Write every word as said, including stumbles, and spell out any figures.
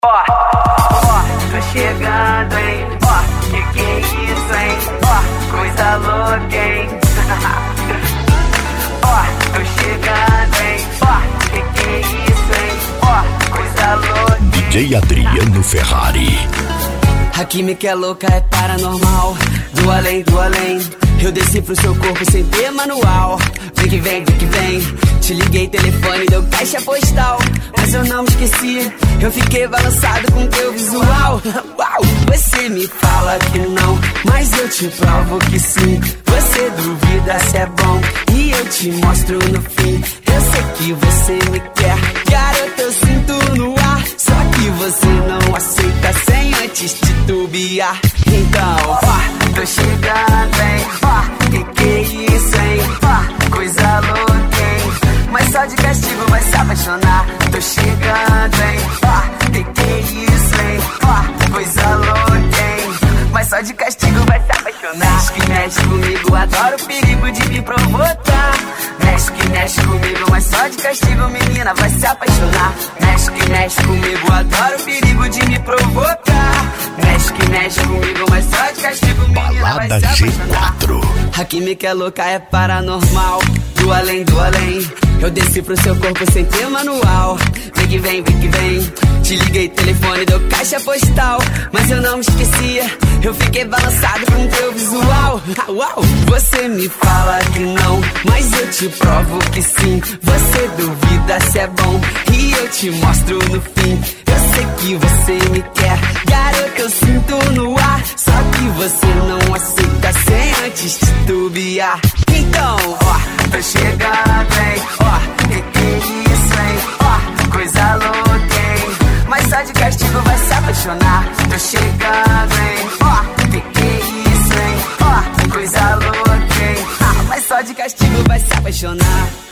Ó, ó, tô chegando, hein? Ó, que que é isso, hein? Ó, coisa louca, hein? Ó, tô chegando, hein? Ó, que que é isso, hein? Ó, coisa louca, hein? D J Adriano Ferrari. A química é louca, é paranormal. Do além, do além. Eu desci pro seu corpo sem ter manual. Vem que vem, vem que vem. Te liguei, telefone, deu caixa postal. Mas eu não me esqueci. Eu fiquei balançado com teu visual. Uau! Você me fala que não, mas eu te provo que sim. Você duvida se é bom e eu te mostro no fim. Eu sei que você me quer, garota, eu sinto no ar. Só que você não aceita sem antes titubear. Então, ó, tô chegando, hein? Ó, que que é isso, hein? Ó, coisa louca, hein? Mas só de castigo vai se apaixonar. Tô chegando, hein? Ó, que que é isso, hein? Ó, coisa louca, hein? Mas só de castigo vai se apaixonar. Mexe que mexe comigo, adoro o perigo de me provocar. Mexe que mexe comigo, mas só de castigo, menina, vai se apaixonar. Mexe que mexe comigo, adoro o perigo de me provocar. Mexe que mexe comigo, mas só de castigo, menina, vai se Balada G apaixonar. quatro. a química é louca, é paranormal. Do além, do além. Eu desci pro seu corpo sem ter manual. Vem que vem, vem que vem. Te liguei, telefone, deu caixa postal. Mas eu não me esquecia. Eu fiquei balançado com teu visual. Ah, uau! Você me fala que não, mas eu te provo que sim. Você duvida se é bom e eu te mostro no fim. Eu sei que você me quer, garota, eu sinto no ar. Só que você não aceita sem antes titubear. Então, ó, tô chegando, hein? Ó, que que é isso, hein? Ó, coisa louca, hein? Mas só de castigo vai se apaixonar. Tô chegando, hein? Ó, que que é isso, hein? Ó, coisa louca, hein? ah, mas só de castigo vai se apaixonar.